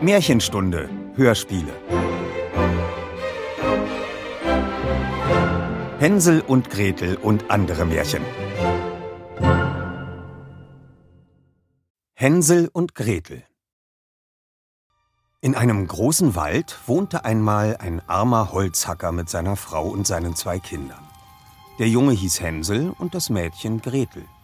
Märchenstunde Hörspiele. Hänsel und Gretel und andere Märchen. Hänsel und Gretel. In einem großen Wald wohnte einmal ein armer Holzhacker mit seiner Frau und seinen 2 Kindern. Der Junge hieß Hänsel und das Mädchen Gretel.